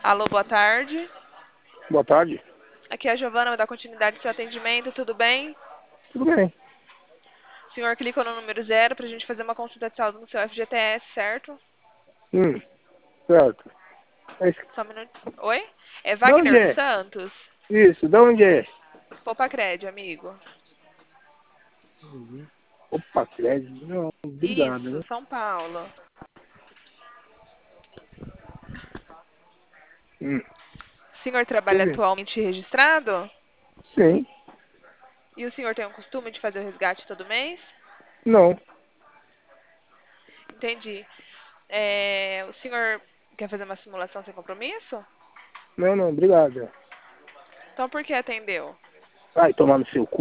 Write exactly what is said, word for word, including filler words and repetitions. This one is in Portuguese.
Alô, boa tarde. Boa tarde. Aqui é a Giovana, vou dar continuidade ao seu atendimento, tudo bem? Tudo bem? O senhor clicou no número zero para a gente fazer uma consulta de saúde no seu F G T S, certo? Hum, certo. É isso. Só um minuto. Oi? É De onde Wagner dos é? Santos? Isso, de onde é? Poupa Cred, amigo. Uhum. Opa, crédito. Não, obrigado, Isso, né? São Paulo. Hum, O senhor tô trabalha ouvindo. atualmente registrado? Sim. E o senhor tem o costume de fazer o resgate todo mês? Não. Entendi. É, o senhor quer fazer uma simulação sem compromisso? Não, não, obrigado. Então por que atendeu? Vai tomar no seu cu.